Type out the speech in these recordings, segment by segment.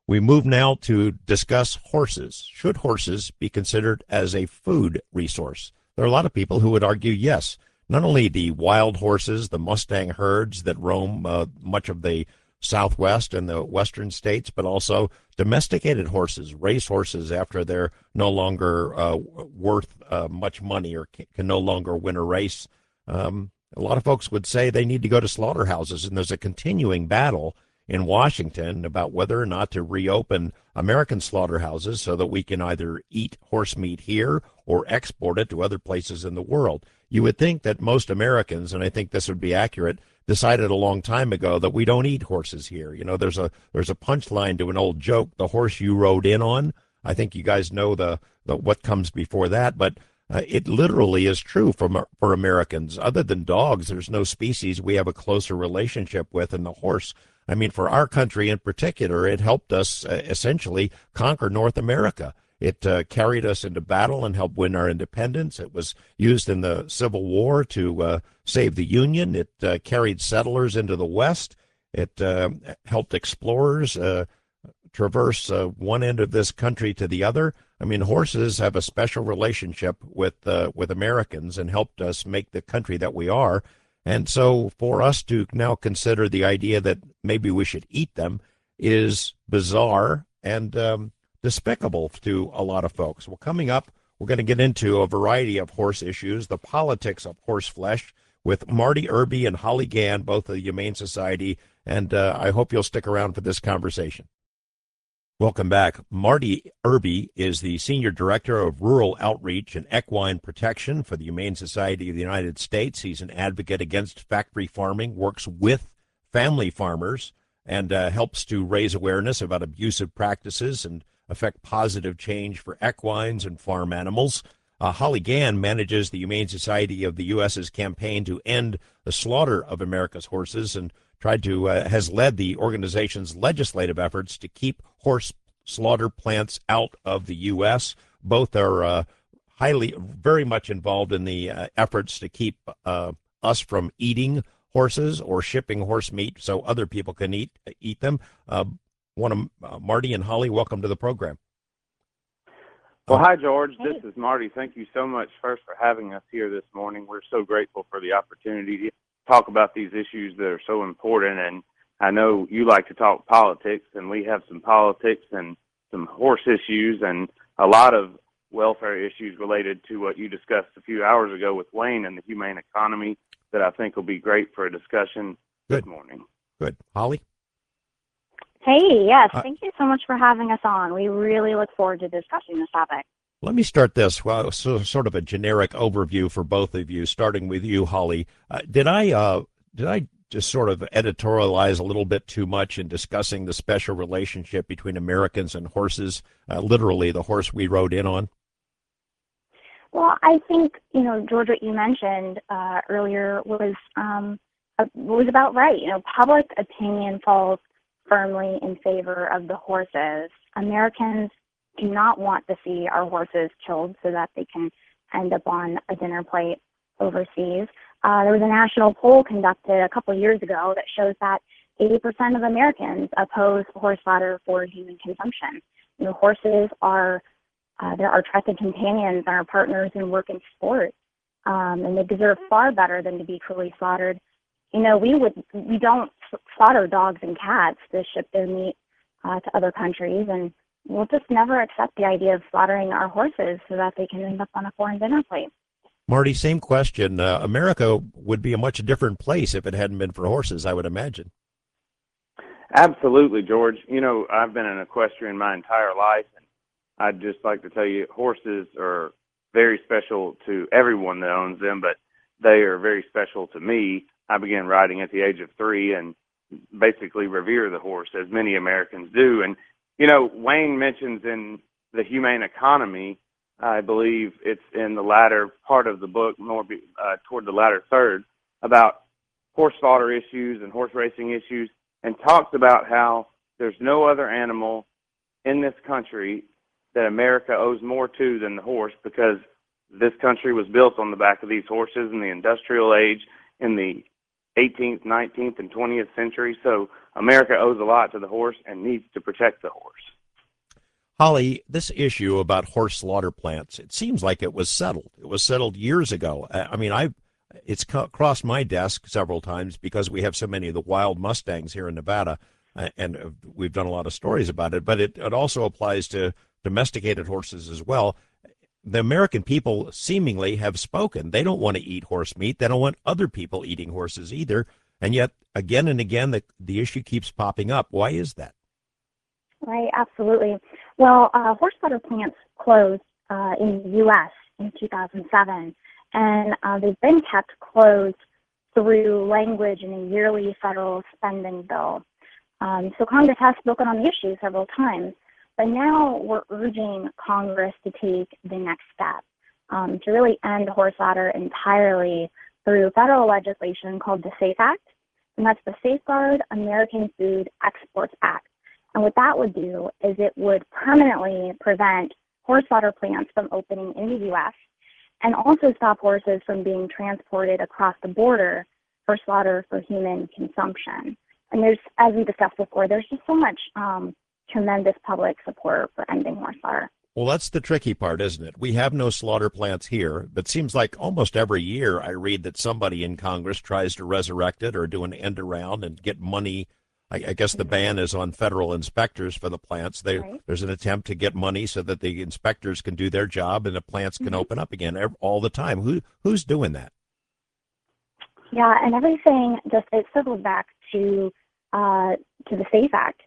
We move now to discuss horses. Should horses be considered as a food resource? There are a lot of people who would argue yes. Not only the wild horses, the Mustang herds that roam much of the Southwest and the Western states, but also domesticated horses, race horses after they're no longer worth much money or can no longer win a race. A lot of folks would say they need to go to slaughterhouses, and there's a continuing battle in Washington about whether or not to reopen American slaughterhouses so that we can either eat horse meat here or export it to other places in the world. You would think that most Americans, and I think this would be accurate, decided a long time ago that we don't eat horses here. You know, there's a punchline to an old joke, the horse you rode in on. I think you guys know the what comes before that, but it literally is true for Americans. Other than dogs, there's no species we have a closer relationship with than the horse. I mean, for our country in particular, it helped us essentially conquer North America. It carried us into battle and helped win our independence. It was used in the Civil War to save the Union. It carried settlers into the West. It helped explorers traverse one end of this country to the other. I mean, horses have a special relationship with Americans and helped us make the country that we are. And so for us to now consider the idea that maybe we should eat them is bizarre and despicable to a lot of folks. Well, coming up, we're going to get into a variety of horse issues, the politics of horse flesh, with Marty Irby and Holly Gann, both of the Humane Society, and I hope you'll stick around for this conversation. Welcome back. Marty Irby is the Senior Director of Rural Outreach and Equine Protection for the Humane Society of the United States. He's an advocate against factory farming, works with family farmers, and helps to raise awareness about abusive practices and affect positive change for equines and farm animals. Holly Gann manages the Humane Society of the U.S.'s campaign to end the slaughter of America's horses and has led the organization's legislative efforts to keep horse slaughter plants out of the U.S. Both are very much involved in the efforts to keep us from eating horses or shipping horse meat so other people can eat them. Marty and Holly, welcome to the program. Well, hi, George. This is Marty. Thank you so much first for having us here this morning. We're so grateful for the opportunity to talk about these issues that are so important. And I know you like to talk politics, and we have some politics and some horse issues and a lot of welfare issues related to what you discussed a few hours ago with Wayne and the humane economy that I think will be great for a discussion this morning. Good. Holly? Hey, yes, thank you so much for having us on. We really look forward to discussing this topic. Let me start this. Well, sort of a generic overview for both of you, starting with you, Holly. Did I just sort of editorialize a little bit too much in discussing the special relationship between Americans and horses, literally the horse we rode in on? Well, I think, George, what you mentioned earlier was about right. Public opinion falls firmly in favor of the horses. Americans do not want to see our horses killed so that they can end up on a dinner plate overseas. There was a national poll conducted a couple of years ago that shows that 80% of Americans oppose horse slaughter for human consumption. Horses are they're our trusted companions and our partners in work and sport, and they deserve far better than to be cruelly slaughtered. We don't slaughter dogs and cats to ship their meat to other countries, and we'll just never accept the idea of slaughtering our horses so that they can end up on a foreign dinner plate. Marty, same question. America would be a much different place if it hadn't been for horses, I would imagine. Absolutely, George. I've been an equestrian my entire life, and I'd just like to tell you, horses are very special to everyone that owns them, but they are very special to me. I began riding at the age of 3 and basically revere the horse, as many Americans do. And, Wayne mentions in the humane economy, I believe it's in the latter part of the book, more toward the latter third, about horse slaughter issues and horse racing issues, and talks about how there's no other animal in this country that America owes more to than the horse, because this country was built on the back of these horses in the industrial age in the 18th, 19th, and 20th century. So America owes a lot to the horse and needs to protect the horse. Holly, this issue about horse slaughter plants, it seems like it was settled. It was settled years ago. I mean, it's crossed my desk several times because we have so many of the wild Mustangs here in Nevada, and we've done a lot of stories about it, but it also applies to domesticated horses as well. The American people seemingly have spoken. They don't want to eat horse meat. They don't want other people eating horses either. And yet, again and again, the issue keeps popping up. Why is that? Right, absolutely. Well, horse slaughter plants closed in the U.S. in 2007, and they've been kept closed through language in a yearly federal spending bill. So Congress has spoken on the issue several times, but now we're urging Congress to take the next step to really end horse slaughter entirely through federal legislation called the SAFE Act, and that's the Safeguard American Food Exports Act. And what that would do is it would permanently prevent horse slaughter plants from opening in the U.S. and also stop horses from being transported across the border for slaughter for human consumption. And there's, as we discussed before, there's just so much tremendous public support for ending horse slaughter. Well, that's the tricky part, isn't it? We have no slaughter plants here, but it seems like almost every year I read that somebody in Congress tries to resurrect it or do an end around and get money. I guess the ban is on federal inspectors for the plants. Right. There's an attempt to get money so that the inspectors can do their job and the plants can open up again all the time. Who's doing that? Yeah, and everything it circles back to the SAFE Act.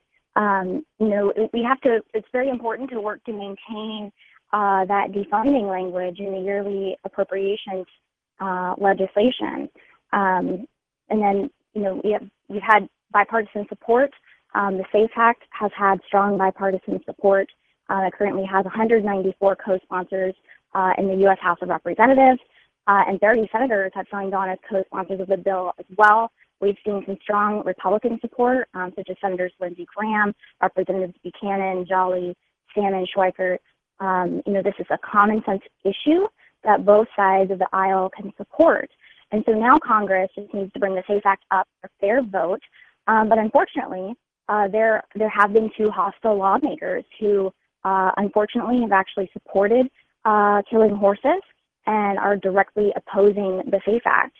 We have to. It's very important to work to maintain that defunding language in the yearly appropriations legislation, and then we've had bipartisan support. The SAFE Act has had strong bipartisan support. It currently has 194 co-sponsors in the U.S. House of Representatives, and 30 senators have signed on as co-sponsors of the bill as well. We've seen some strong Republican support, such as Senators Lindsey Graham, Representatives Buchanan, Jolly, Salmon, Schweikert. This is a common sense issue that both sides of the aisle can support. And so now Congress just needs to bring the SAFE Act up for fair vote. But unfortunately, there have been two hostile lawmakers who unfortunately have actually supported killing horses and are directly opposing the SAFE Act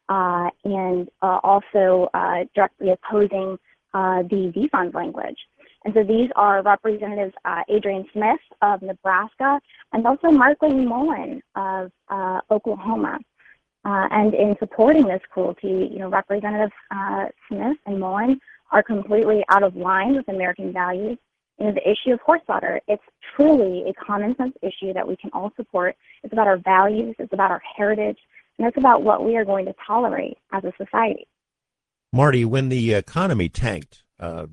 and also directly opposing the defund language. And so these are Representatives Adrian Smith of Nebraska and also Markley Mullen of Oklahoma. And in supporting this cruelty, Representatives Smith and Mullen are completely out of line with American values. The issue of horse slaughter, it's truly a common sense issue that we can all support. It's about our values, it's about our heritage, and it's about what we are going to tolerate as a society. Marty, when the economy tanked,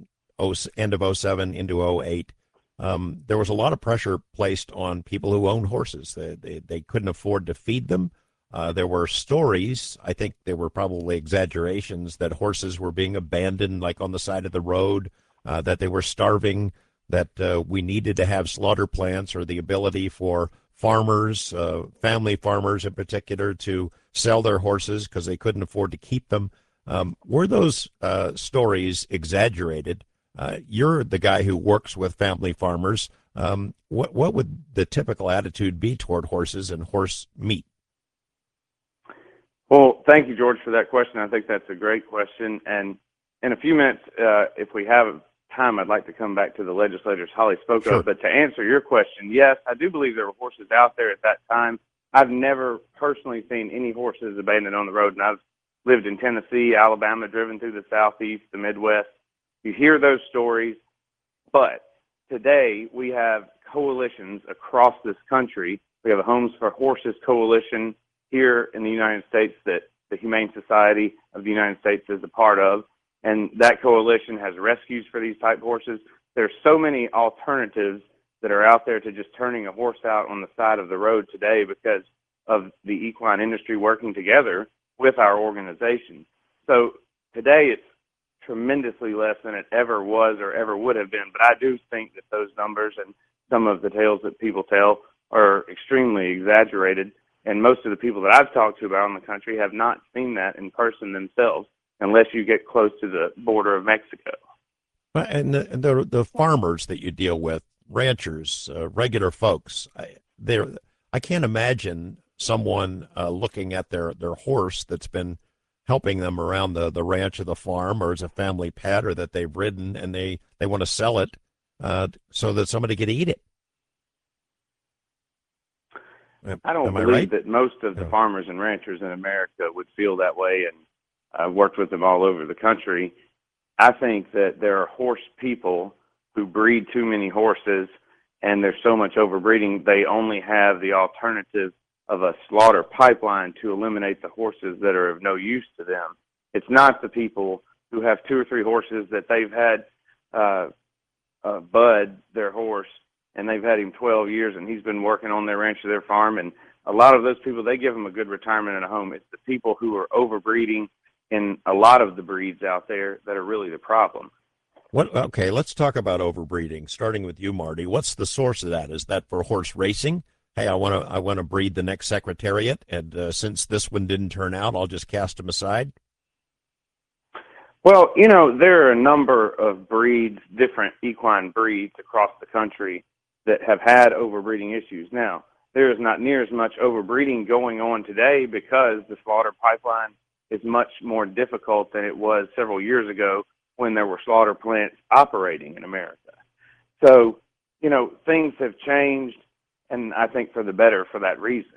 end of '07 into '08, there was a lot of pressure placed on people who owned horses. They couldn't afford to feed them. There were stories, I think they were probably exaggerations, that horses were being abandoned like on the side of the road, that they were starving, that we needed to have slaughter plants or the ability for farmers, family farmers in particular, to sell their horses because they couldn't afford to keep them. Were those stories exaggerated? You're the guy who works with family farmers. What would the typical attitude be toward horses and horse meat? Well, thank you, George, for that question. I think that's a great question. And in a few minutes, if we have time, I'd like to come back to the legislators Holly spoke of. But to answer your question, yes, I do believe there were horses out there at that time. I've never personally seen any horses abandoned on the road, and I've lived in Tennessee, Alabama, driven through the Southeast, the Midwest. You hear those stories, but today we have coalitions across this country. We have a Homes for Horses coalition here in the United States that the Humane Society of the United States is a part of, and that coalition has rescues for these type horses. There's so many alternatives that are out there to just turning a horse out on the side of the road today because of the equine industry working together with our organization. So today it's tremendously less than it ever was or ever would have been, but I do think that those numbers and some of the tales that people tell are extremely exaggerated. And most of the people that I've talked to around the country have not seen that in person themselves, unless you get close to the border of Mexico. And the farmers that you deal with, ranchers, regular folks, I can't imagine someone looking at their horse that's been helping them around the ranch or the farm, or as a family pet, or that they've ridden, and they want to sell it so that somebody could eat it. I don't Am I believe right? that most of the Yeah. farmers and ranchers in America would feel that way, and I've worked with them all over the country. I think that there are horse people who breed too many horses, and there's so much overbreeding, they only have the alternative of a slaughter pipeline to eliminate the horses that are of no use to them. It's not the people who have two or three horses that they've had Bud, their horse, and they've had him 12 years, and he's been working on their ranch or their farm. And a lot of those people, they give him a good retirement and a home. It's the people who are overbreeding in a lot of the breeds out there that are really the problem. What? Okay, let's talk about overbreeding. Starting with you, Marty. What's the source of that? Is that for horse racing? Hey, I want to breed the next Secretariat, and since this one didn't turn out, I'll just cast him aside. Well, there are a number of breeds, different equine breeds across the country that have had overbreeding issues. Now, there is not near as much overbreeding going on today because the slaughter pipeline is much more difficult than it was several years ago when there were slaughter plants operating in America. So, things have changed, and I think for the better for that reason.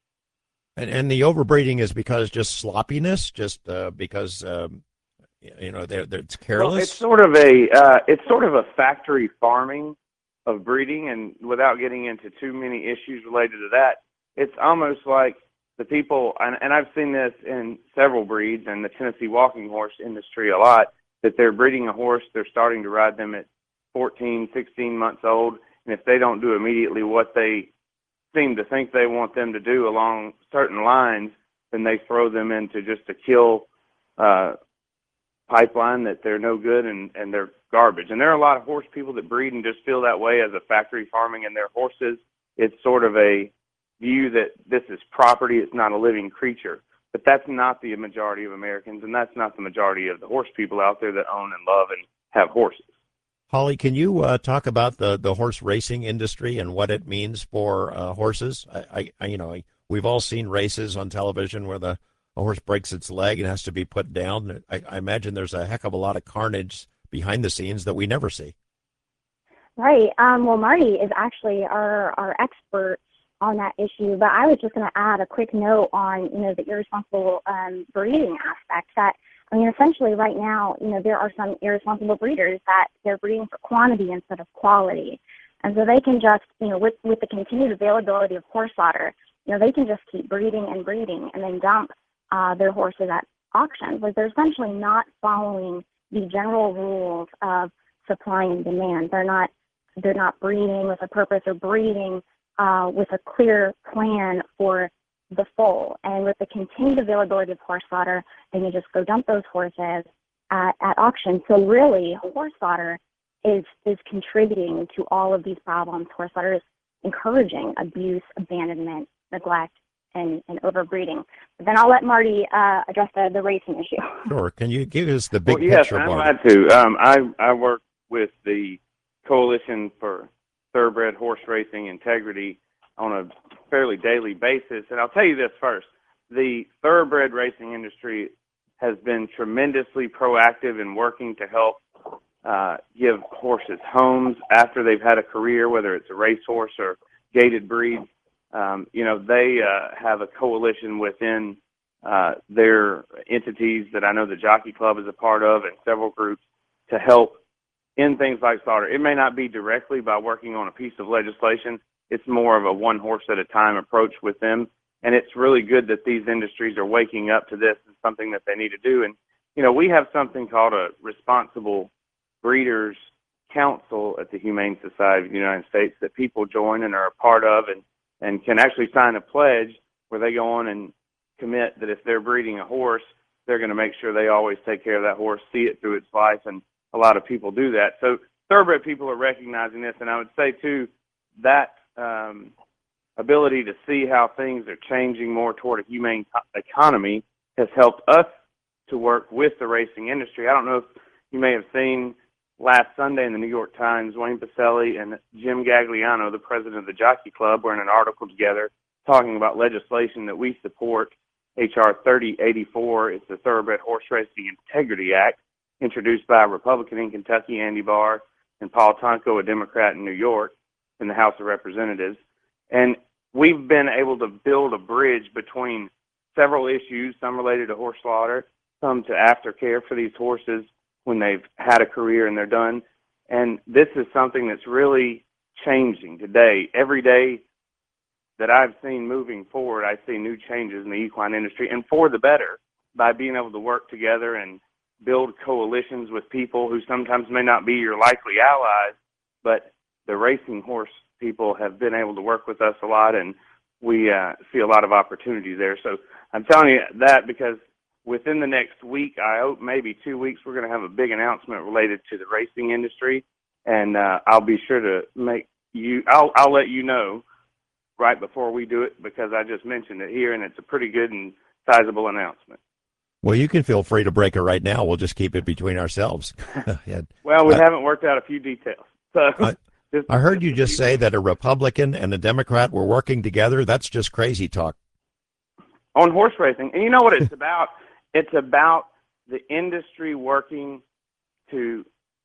And the overbreeding is because just sloppiness, just because it's Well, it's careless. sort of a factory farming of breeding, and without getting into too many issues related to that, it's almost like the people, and I've seen this in several breeds and the Tennessee walking horse industry a lot, that they're breeding a horse, they're starting to ride them at 14, 16 months old, and if they don't do immediately what they seem to think they want them to do along certain lines, then they throw them into just a kill pipeline that they're no good and they're garbage. And there are a lot of horse people that breed and just feel that way as a factory farming in their horses. It's sort of a view that this is property, it's not a living creature. But that's not the majority of Americans, and that's not the majority of the horse people out there that own and love and have horses. Holly, can you talk about the horse racing industry and what it means for horses? We've all seen races on television where a horse breaks its leg and has to be put down. I imagine there's a heck of a lot of carnage behind the scenes that we never see. Right. Well, Marty is actually our expert on that issue, but I was just going to add a quick note on, the irresponsible breeding aspect. That, essentially right now, there are some irresponsible breeders that they're breeding for quantity instead of quality. And so they can just, with the continued availability of horse slaughter, they can just keep breeding and breeding and then dump their horses at auctions. Like, they're essentially not following the general rules of supply and demand. They're not breeding with a purpose or breeding with a clear plan for the foal. And with the continued availability of horse slaughter, they can just go dump those horses at auction. So really, horse slaughter is contributing to all of these problems. Horse slaughter is encouraging abuse, abandonment, neglect, and overbreeding. But then I'll let Marty address the racing issue. Sure. Can you give us the big Well, yes, picture, I'm Marty? glad to. I work with the Coalition for Thoroughbred Horse Racing Integrity on a fairly daily basis. And I'll tell you this first. The thoroughbred racing industry has been tremendously proactive in working to help give horses homes after they've had a career, whether it's a racehorse or gaited breeds. They have a coalition within their entities that I know the Jockey Club is a part of, and several groups to help in things like slaughter. It may not be directly by working on a piece of legislation. It's more of a one horse at a time approach with them. And it's really good that these industries are waking up to this and something that they need to do. And, we have something called a Responsible Breeders Council at the Humane Society of the United States that people join and are a part of, and can actually sign a pledge where they go on and commit that if they're breeding a horse, they're going to make sure they always take care of that horse, see it through its life, and a lot of people do that. So thoroughbred people are recognizing this, and I would say, too, that ability to see how things are changing more toward a humane economy has helped us to work with the racing industry. I don't know if you may have seen last Sunday in the New York Times, Wayne Pacelli and Jim Gagliano, the president of the Jockey Club, were in an article together talking about legislation that we support, H.R. 3084. It's the Thoroughbred Horse Racing Integrity Act, introduced by a Republican in Kentucky, Andy Barr, and Paul Tonko, a Democrat in New York, in the House of Representatives. And we've been able to build a bridge between several issues, some related to horse slaughter, some to aftercare for these horses when they've had a career and they're done. And this is something that's really changing today. Every day that I've seen moving forward, I see new changes in the equine industry, and for the better, by being able to work together and build coalitions with people who sometimes may not be your likely allies, but the racing horse people have been able to work with us a lot, and we see a lot of opportunity there. So I'm telling you that because within the next week, I hope maybe 2 weeks, we're going to have a big announcement related to the racing industry, and I'll be sure to I'll let you know right before we do it, because I just mentioned it here, and it's a pretty good and sizable announcement. Well, you can feel free to break it right now. We'll just keep it between ourselves. Yeah. Well, we haven't worked out a few details. So I heard you just say that a Republican and a Democrat were working together. That's just crazy talk. On horse racing. And you know what it's about? It's about the industry working to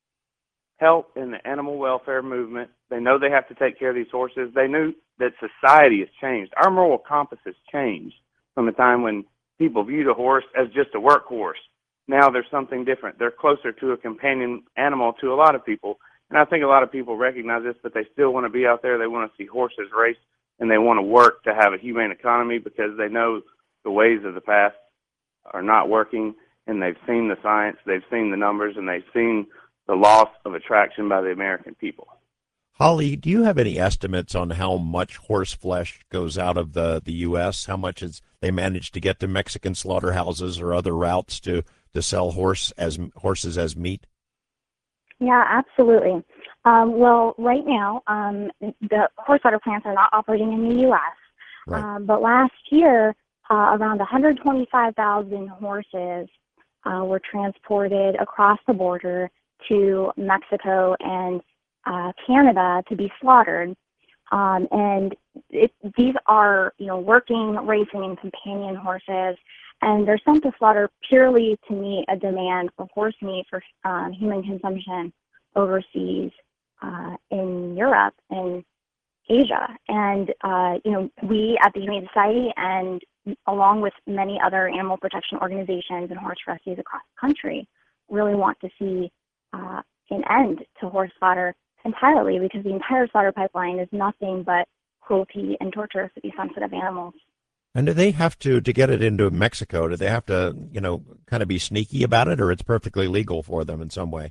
help in the animal welfare movement. They know they have to take care of these horses. They knew that society has changed. Our moral compass has changed from the time when people viewed a horse as just a workhorse. Now there's something different. They're closer to a companion animal to a lot of people. And I think a lot of people recognize this, but they still want to be out there. They want to see horses race, and they want to work to have a humane economy because they know the ways of the past are not working, and they've seen the science, they've seen the numbers, and they've seen the loss of attraction by the American people. Holly, do you have any estimates on how much horse flesh goes out of the U.S.? How much they manage to get to Mexican slaughterhouses or other routes to sell horses as meat? Yeah, absolutely. Well, right now, the horse slaughter plants are not operating in the U.S., right. But last year, around 125,000 horses were transported across the border to Mexico and Canada to be slaughtered. And these are, working, racing, and companion horses, and they're sent to slaughter purely to meet a demand for horse meat for human consumption overseas in Europe and Asia. And, we at the Humane Society, and along with many other animal protection organizations and horse rescues across the country, really want to see an end to horse slaughter entirely, because the entire slaughter pipeline is nothing but cruelty and torture for these sensitive animals. And do they have to get it into Mexico, do they have to, kind of be sneaky about it, or it's perfectly legal for them in some way?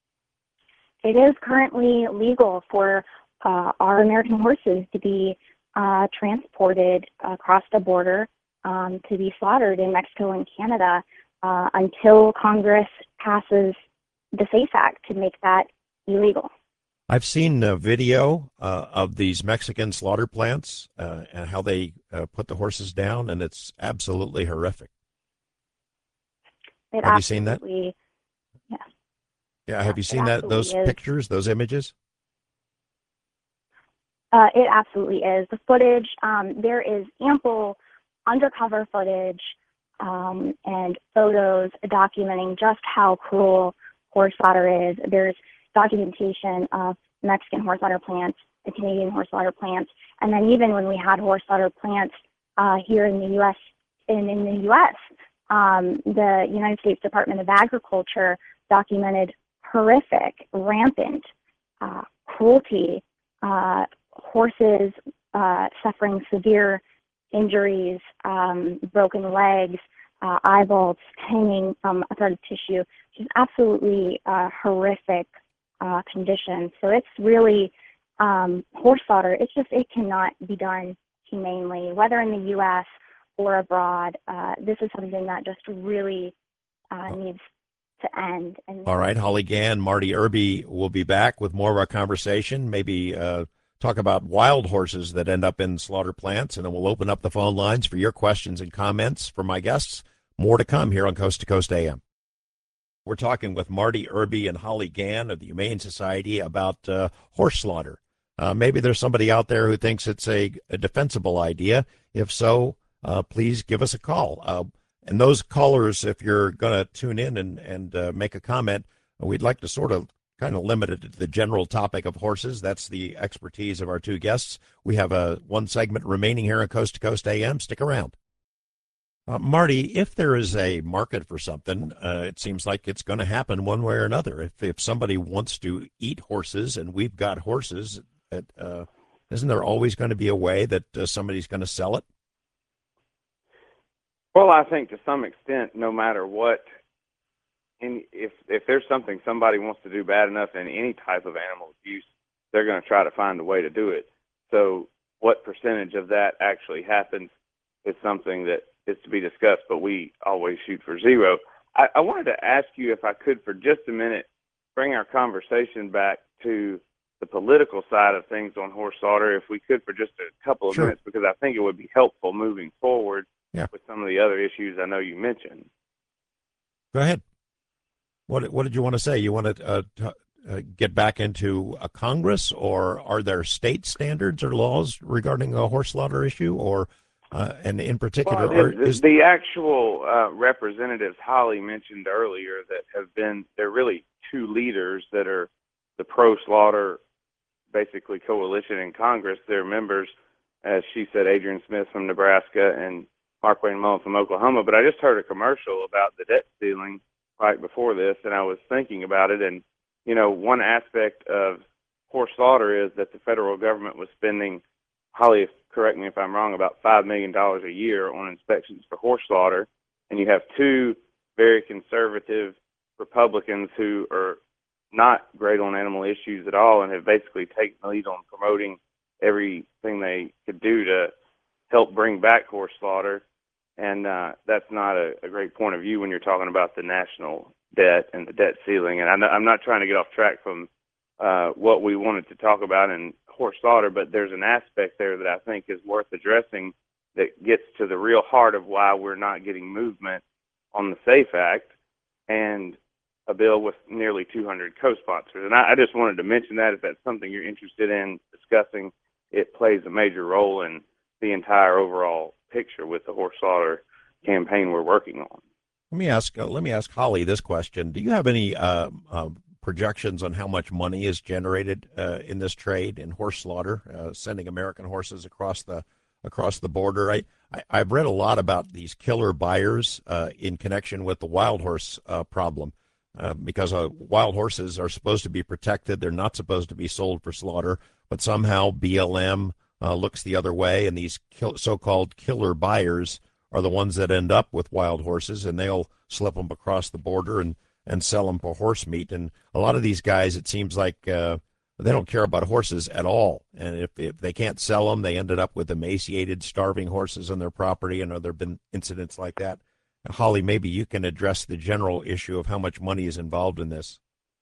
It is currently legal for our American horses to be transported across the border to be slaughtered in Mexico and Canada until Congress passes the SAFE Act to make that illegal. I've seen a video of these Mexican slaughter plants and how they put the horses down, and it's absolutely horrific. Have you seen that? Yes. Yeah, have you seen those pictures, those images? It absolutely is. The footage, there is ample undercover footage and photos documenting just how cruel horse slaughter is. There's documentation of Mexican horse slaughter plants, the Canadian horse slaughter plants, and then even when we had horse slaughter plants here in the U.S. The United States Department of Agriculture documented horrific, rampant cruelty, horses suffering severe injuries, broken legs, eyeballs hanging from a thread of tissue, just absolutely horrific conditions. So it's really horse slaughter. It cannot be done humanely, whether in the U.S. or abroad. This is something that just really needs to end. And all right, Holly Gann, Marty Irby will be back with more of our conversation. Maybe talk about wild horses that end up in slaughter plants, and then we'll open up the phone lines for your questions and comments for my guests. More to come here on Coast to Coast AM. We're talking with Marty Irby and Holly Gann of the Humane Society about horse slaughter. Maybe there's somebody out there who thinks it's a defensible idea. If so, please give us a call. And those callers, if you're going to tune in and make a comment, we'd like to sort of kind of limit it to the general topic of horses. That's the expertise of our two guests. We have one segment remaining here on Coast to Coast AM. Stick around. Marty, if there is a market for something, it seems like it's going to happen one way or another. If somebody wants to eat horses and we've got horses, isn't there always going to be a way that somebody's going to sell it? Well, I think to some extent, no matter what, and if there's something somebody wants to do bad enough in any type of animal abuse, they're going to try to find a way to do it. So what percentage of that actually happens is something that is to be discussed, but we always shoot for zero. I wanted to ask you, if I could, for just a minute, bring our conversation back to the political side of things on horse slaughter, if we could, for just a couple of minutes, because I think it would be helpful moving forward with some of the other issues I know you mentioned. Go ahead. What did you want to say? You want to get back into a Congress, or are there state standards or laws regarding a horse slaughter issue, or and in particular, the actual representatives Holly mentioned earlier that have been, they're really two leaders that are the pro-slaughter, basically, coalition in Congress. They're members, as she said, Adrian Smith from Nebraska and Mark Wayne Mullen from Oklahoma. But I just heard a commercial about the debt ceiling right before this, and I was thinking about it. And, you know, one aspect of horse slaughter is that the federal government was spending, Holly, correct me if I'm wrong, about $5 million a year on inspections for horse slaughter. And you have two very conservative Republicans who are not great on animal issues at all and have basically taken the lead on promoting everything they could do to help bring back horse slaughter. And that's not a great point of view when you're talking about the national debt and the debt ceiling. And I'm not trying to get off track from what we wanted to talk about in horse slaughter, but there's an aspect there that I think is worth addressing that gets to the real heart of why we're not getting movement on the SAFE Act and a bill with nearly 200 co-sponsors. And I just wanted to mention that if that's something you're interested in discussing, it plays a major role in the entire overall picture with the horse slaughter campaign we're working on. Let me ask Holly this question. Do you have any projections on how much money is generated in this trade in horse slaughter, sending American horses across the border? I've read a lot about these killer buyers in connection with the wild horse problem, because wild horses are supposed to be protected. They're not supposed to be sold for slaughter, but somehow BLM looks the other way, and these so-called killer buyers are the ones that end up with wild horses, and they'll slip them across the border and sell them for horse meat. And a lot of these guys, it seems like they don't care about horses at all. And if they can't sell them, they ended up with emaciated, starving horses on their property. And there have been incidents like that. Holly, maybe you can address the general issue of how much money is involved in this.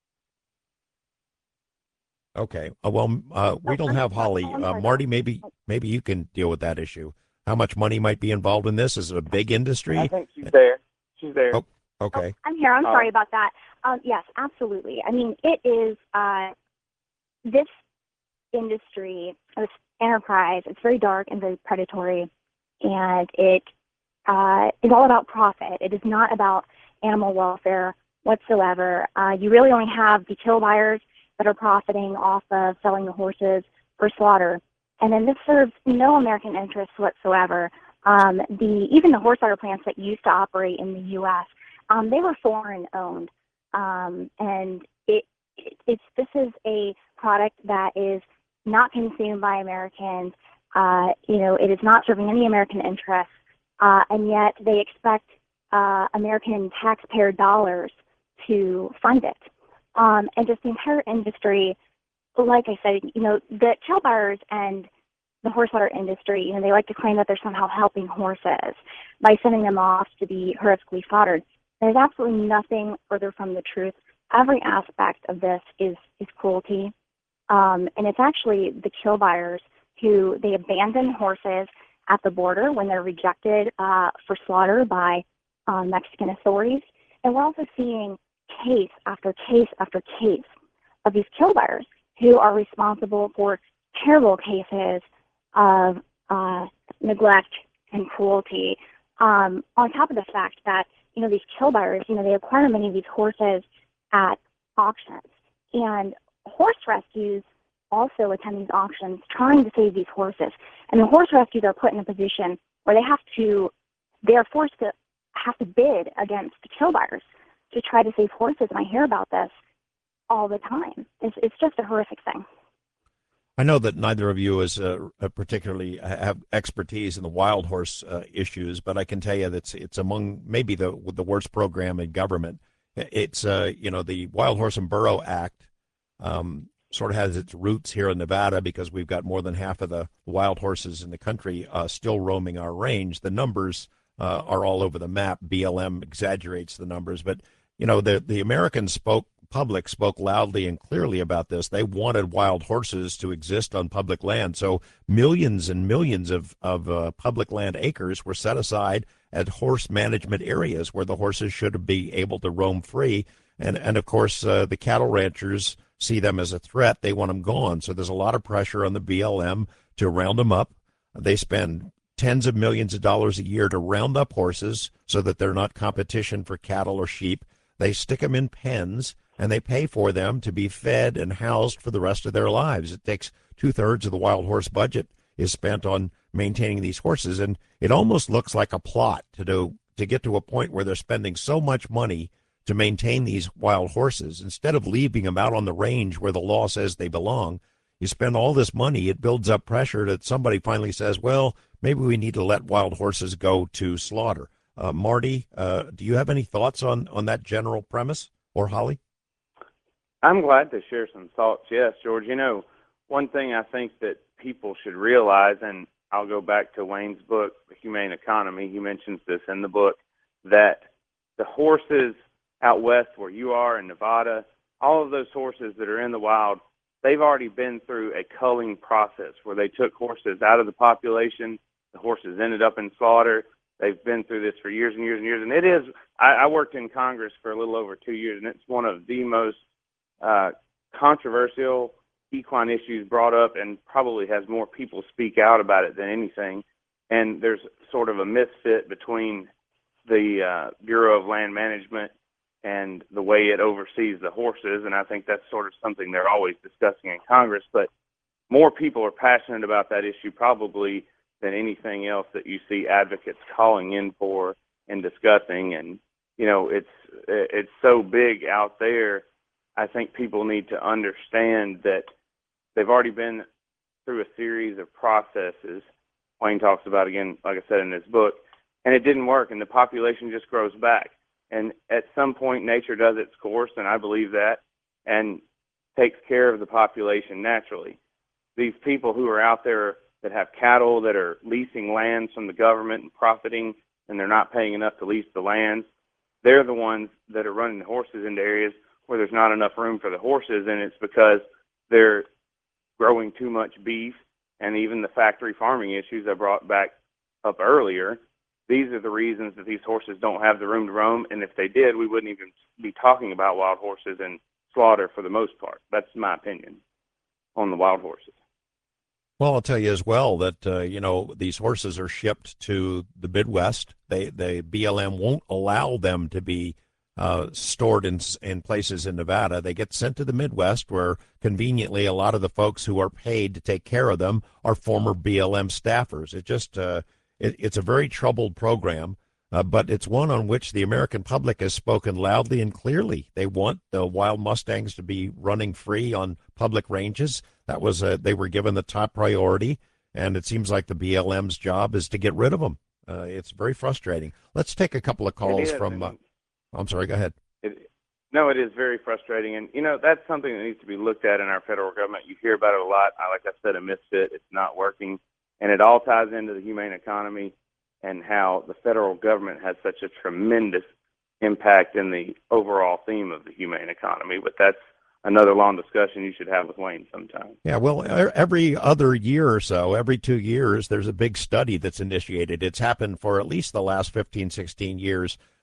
Okay. We don't have Holly. Marty, maybe you can deal with that issue. How much money might be involved in this? Is it a big industry? I think she's there. She's there. Oh, okay. I'm here. I'm sorry about that. Yes, absolutely. I mean, it is this industry, this enterprise, it's very dark and very predatory, and it is all about profit. It is not about animal welfare whatsoever. You really only have the kill buyers that are profiting off of selling the horses for slaughter. And then this serves no American interests whatsoever. Even the horse slaughter plants that used to operate in the U.S., they were foreign owned. And this is a product that is not consumed by Americans. It is not serving any American interests. And yet they expect American taxpayer dollars to fund it. And just the entire industry, like I said, the kill buyers and the horse slaughter industry, they like to claim that they're somehow helping horses by sending them off to be horrifically slaughtered. There's absolutely nothing further from the truth. Every aspect of this is cruelty. And it's actually the kill buyers who they abandon horses at the border when they're rejected for slaughter by Mexican authorities. And we're also seeing case after case after case of these kill buyers who are responsible for terrible cases of neglect and cruelty. On top of the fact that, these kill buyers, they acquire many of these horses at auctions. And horse rescues also attend these auctions trying to save these horses. And the horse rescues are put in a position where they are forced to have to bid against the kill buyers to try to save horses. And I hear about this all the time. It's just a horrific thing. I know that neither of you is particularly have expertise in the wild horse issues, but I can tell you that it's among maybe the worst program in government. It's the Wild Horse and Burro Act sort of has its roots here in Nevada because we've got more than half of the wild horses in the country still roaming our range. The numbers are all over the map. BLM exaggerates the numbers, but the American public spoke loudly and clearly about this. They wanted wild horses to exist on public land. So millions and millions of public land acres were set aside as horse management areas where the horses should be able to roam free. And of course, the cattle ranchers see them as a threat. They want them gone. So there's a lot of pressure on the BLM to round them up. They spend tens of millions of dollars a year to round up horses so that they're not competition for cattle or sheep. They stick them in pens, and they pay for them to be fed and housed for the rest of their lives. It takes 2/3 of the wild horse budget is spent on maintaining these horses, and it almost looks like a plot to get to a point where they're spending so much money to maintain these wild horses. Instead of leaving them out on the range where the law says they belong, you spend all this money, it builds up pressure that somebody finally says, well, maybe we need to let wild horses go to slaughter. Marty, do you have any thoughts on that general premise, or Holly? I'm glad to share some thoughts. Yes, George. One thing I think that people should realize, and I'll go back to Wayne's book, The Humane Economy. He mentions this in the book, that the horses out west where you are in Nevada, all of those horses that are in the wild, they've already been through a culling process where they took horses out of the population. The horses ended up in slaughter. They've been through this for years and years and years. And it is, I worked in Congress for a little over 2 years, and it's one of the most controversial equine issues brought up, and probably has more people speak out about it than anything. And there's sort of a misfit between the Bureau of Land Management and the way it oversees the horses, and I think that's sort of something they're always discussing in Congress. But more people are passionate about that issue probably than anything else that you see advocates calling in for and discussing. And it's so big out there. I think people need to understand that they've already been through a series of processes. Wayne talks about, again, like I said in his book, and it didn't work, and the population just grows back. And at some point, nature does its course, and I believe that, and takes care of the population naturally. These people who are out there that have cattle, that are leasing lands from the government and profiting, and they're not paying enough to lease the lands, they're the ones that are running the horses into areas where there's not enough room for the horses, and it's because they're growing too much beef, and even the factory farming issues I brought back up earlier. These are the reasons that these horses don't have the room to roam, and if they did, we wouldn't even be talking about wild horses and slaughter for the most part. That's my opinion on the wild horses. Well, I'll tell you as well that, these horses are shipped to the Midwest. The BLM won't allow them to be stored in places in Nevada. They get sent to the Midwest, where conveniently a lot of the folks who are paid to take care of them are former BLM staffers. It's a very troubled program, but it's one on which the American public has spoken loudly and clearly. They want the wild Mustangs to be running free on public ranges. That was they were given the top priority, and it seems like the BLM's job is to get rid of them. It's very frustrating. Let's take a couple of calls from. I'm sorry, go ahead. It is very frustrating. And, that's something that needs to be looked at in our federal government. You hear about it a lot. Like I said, a misfit. It's not working. And it all ties into the humane economy and how the federal government has such a tremendous impact in the overall theme of the humane economy. But that's another long discussion you should have with Wayne sometime. Yeah, well, every other year or so, every 2 years, there's a big study that's initiated. It's happened for at least the last 15, 16 years.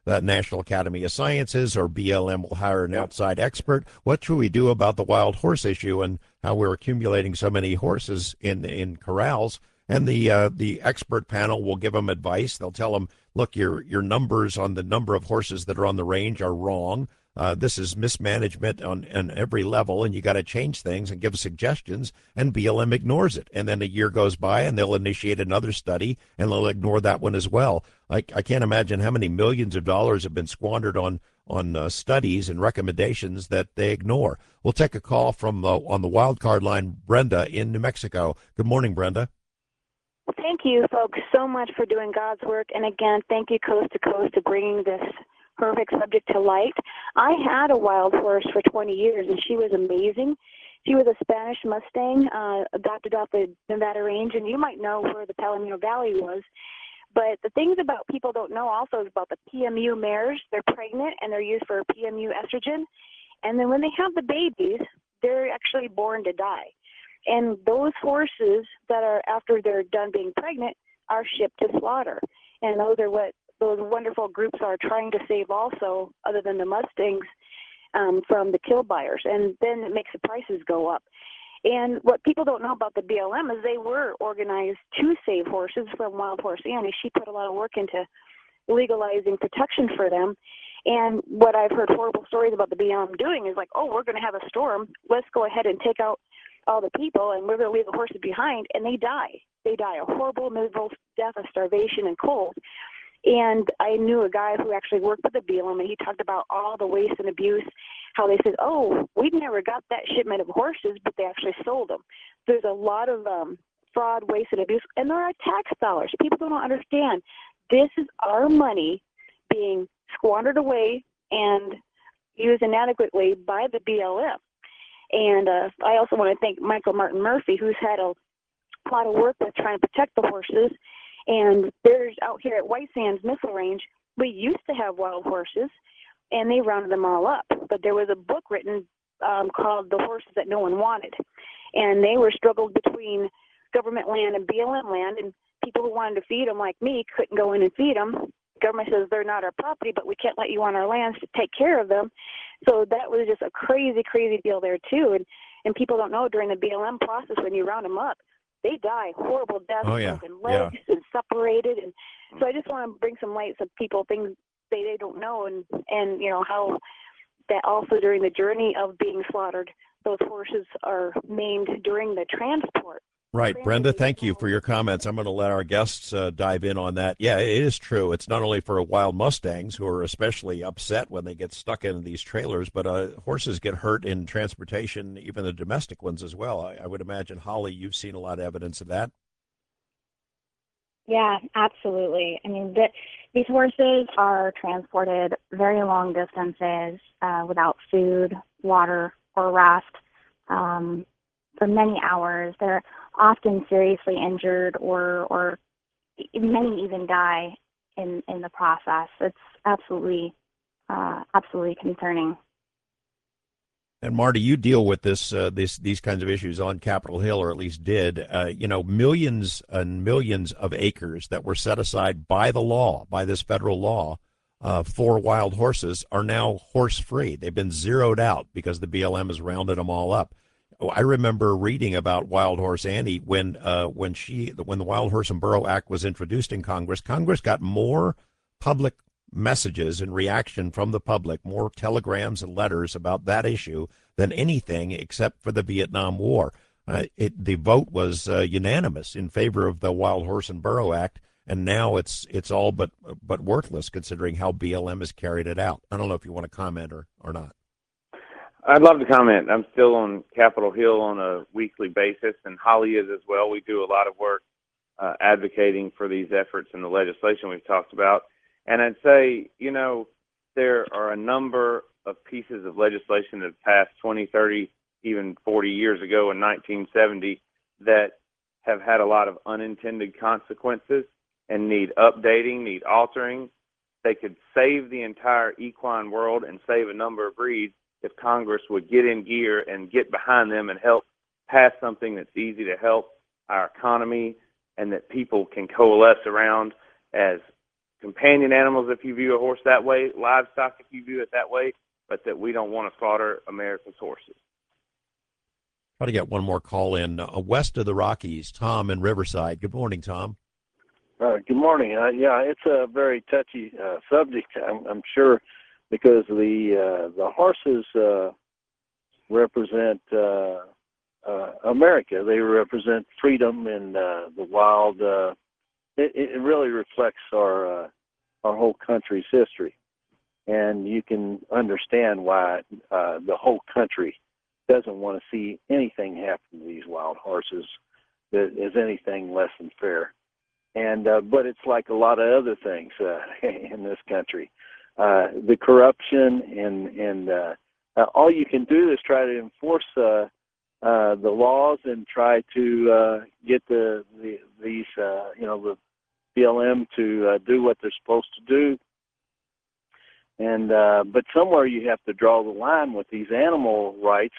the National Academy of Sciences or BLM will hire an outside expert. What should we do about the wild horse issue and how we're accumulating so many horses in corrals? And the expert panel will give them advice. They'll tell them, look, your numbers on the number of horses that are on the range are wrong. This is mismanagement on every level, and you got to change things and give suggestions. And BLM ignores it, and then a year goes by, and they'll initiate another study, and they'll ignore that one as well. I can't imagine how many millions of dollars have been squandered on studies and recommendations that they ignore. We'll take a call from on the wild card line, Brenda in New Mexico. Good morning, Brenda. Thank you, folks, so much for doing God's work. And again, thank you, Coast to Coast, for bringing this perfect subject to light. I had a wild horse for 20 years, and she was amazing. She was a Spanish Mustang, adopted off the Nevada Range, and you might know where the Palomino Valley was. But the things about people don't know also is about the PMU mares. They're pregnant, and they're used for PMU estrogen. And then when they have the babies, they're actually born to die. And those horses that are, after they're done being pregnant, are shipped to slaughter. And those are what those wonderful groups are trying to save also, other than the Mustangs, from the kill buyers. And then it makes the prices go up. And what people don't know about the BLM is they were organized to save horses from Wild Horse Annie. She put a lot of work into legalizing protection for them. And what I've heard horrible stories about the BLM doing is like, oh, we're going to have a storm. Let's go ahead and take out all the people, and we're going to leave the horses behind, and they die. They die a horrible, miserable death of starvation and cold. And I knew a guy who actually worked with the BLM, and he talked about all the waste and abuse, how they said, oh, we never got that shipment of horses, but they actually sold them. There's a lot of fraud, waste, and abuse, and there are tax dollars. People don't understand. This is our money being squandered away and used inadequately by the BLM. And I also want to thank Michael Martin Murphy, who's had a lot of work with trying to protect the horses. And there's out here at White Sands Missile Range, we used to have wild horses, and they rounded them all up. But there was a book written called The Horses That No One Wanted. And they were struggled between government land and BLM land, and people who wanted to feed them, like me, couldn't go in and feed them. Government says they're not our property, but we can't let you on our lands to take care of them. So that was just a crazy, crazy deal there too. And people don't know during the BLM process, when you round them up, they die horrible deaths, broken legs and separated. And so I just want to bring some light to people, things they don't know, and you know how that also during the journey of being slaughtered, those horses are maimed during the transport. Right. Brenda, thank you for your comments. I'm going to let our guests dive in on that. Yeah, it is true. It's not only for wild Mustangs, who are especially upset when they get stuck in these trailers, but horses get hurt in transportation, even the domestic ones as well. I would imagine, Holly, you've seen a lot of evidence of that. Yeah, absolutely. I mean, these horses are transported very long distances without food, water, or rest for many hours. They're often seriously injured, or many even die in the process. It's absolutely concerning. And Marty, you deal with these kinds of issues on Capitol Hill, or at least did. Millions and millions of acres that were set aside by the law, by this federal law, for wild horses are now horse-free. They've been zeroed out because the BLM has rounded them all up. I remember reading about Wild Horse Annie when the Wild Horse and Burro Act was introduced in Congress. Congress got more public messages and reaction from the public, more telegrams and letters about that issue than anything except for the Vietnam War. The vote was unanimous in favor of the Wild Horse and Burro Act, and now it's all but worthless considering how BLM has carried it out. I don't know if you want to comment or not. I'd love to comment. I'm still on Capitol Hill on a weekly basis, and Holly is as well. We do a lot of work advocating for these efforts in the legislation we've talked about. And I'd say, there are a number of pieces of legislation that passed 20, 30, even 40 years ago in 1970 that have had a lot of unintended consequences and need updating, need altering. They could save the entire equine world and save a number of breeds if Congress would get in gear and get behind them and help pass something that's easy to help our economy and that people can coalesce around as companion animals if you view a horse that way, livestock if you view it that way, but that we don't want to slaughter America's horses. Try to get one more call in. West of the Rockies, Tom in Riverside. Good morning, Tom. Good morning. Yeah, it's a very touchy subject, I'm sure, because the horses represent America. They represent freedom and the wild. It really reflects our whole country's history, and you can understand why the whole country doesn't want to see anything happen to these wild horses that is anything less than fair. And but it's like a lot of other things in this country, the corruption and all you can do is try to enforce the laws and try to get the BLM to do what they're supposed to do. And but somewhere you have to draw the line with these animal rights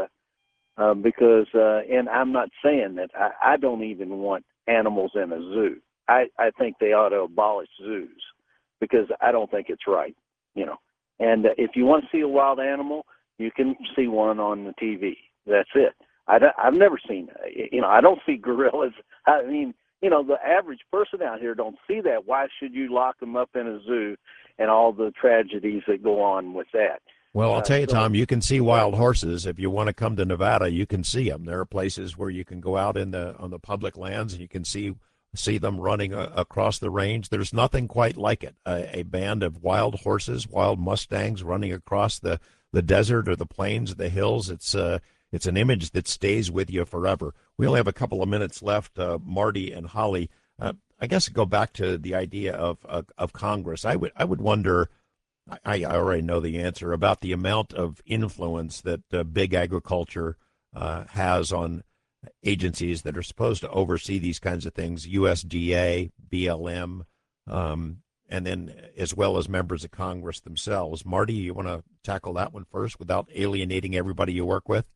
because and I'm not saying that I don't even want animals in a zoo. I think they ought to abolish zoos because I don't think it's right, And if you want to see a wild animal, you can see one on the TV. That's it. I've never seen, I don't see gorillas. I mean, the average person out here don't see that. Why should you lock them up in a zoo and all the tragedies that go on with that? Well, I'll tell you, Tom, you can see wild horses. If you want to come to Nevada, you can see them. There are places where you can go out on the public lands and you can see them running across the range. There's nothing quite like it. A band of wild horses, wild Mustangs running across the desert or the plains, the hills. It's an image that stays with you forever. We only have a couple of minutes left, Marty and Holly. I guess go back to the idea of Congress. I would wonder. I already know the answer about the amount of influence that big agriculture has on agencies that are supposed to oversee these kinds of things, USDA, BLM, and then as well as members of Congress themselves. Marty, you want to tackle that one first without alienating everybody you work with?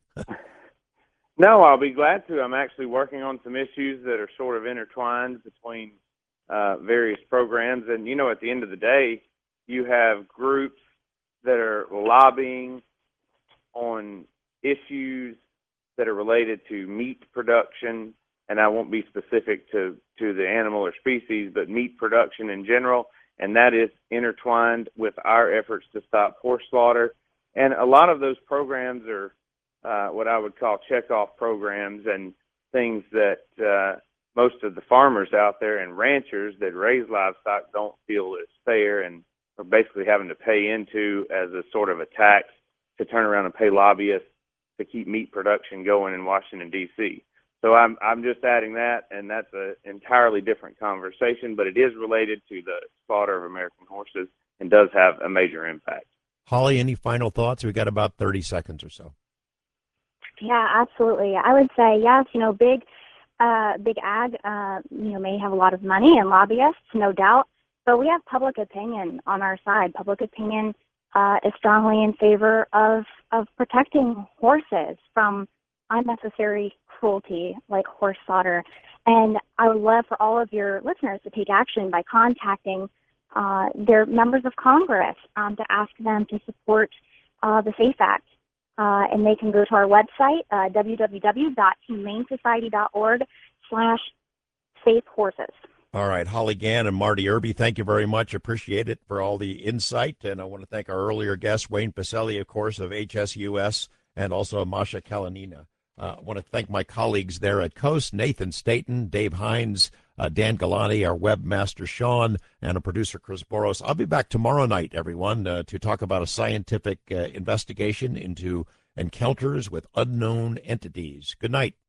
No, I'll be glad to. I'm actually working on some issues that are sort of intertwined between various programs. And, at the end of the day, you have groups that are lobbying on issues that are related to meat production, and I won't be specific to the animal or species, but meat production in general, and that is intertwined with our efforts to stop horse slaughter. And a lot of those programs are what I would call checkoff programs and things that most of the farmers out there and ranchers that raise livestock don't feel is fair and are basically having to pay into as a sort of a tax to turn around and pay lobbyists to keep meat production going in Washington, D.C. So I'm just adding that, and that's an entirely different conversation, but it is related to the slaughter of American horses and does have a major impact. Holly, any final thoughts? We've got about 30 seconds or so. Yeah, absolutely. I would say yes. Big ag, may have a lot of money and lobbyists, no doubt, but we have public opinion on our side. Public opinion is strongly in favor of protecting horses from unnecessary cruelty like horse slaughter. And I would love for all of your listeners to take action by contacting their members of Congress to ask them to support the SAFE Act. And they can go to our website, www.humanesociety.org/safehorses. All right, Holly Gann and Marty Irby, thank you very much. Appreciate it for all the insight. And I want to thank our earlier guest, Wayne Pacelli, of course, of HSUS, and also Masha Kalanina. I want to thank my colleagues there at Coast, Nathan Staten, Dave Hines, Dan Galani, our webmaster Sean, and our producer Chris Boros. I'll be back tomorrow night, everyone, to talk about a scientific investigation into encounters with unknown entities. Good night.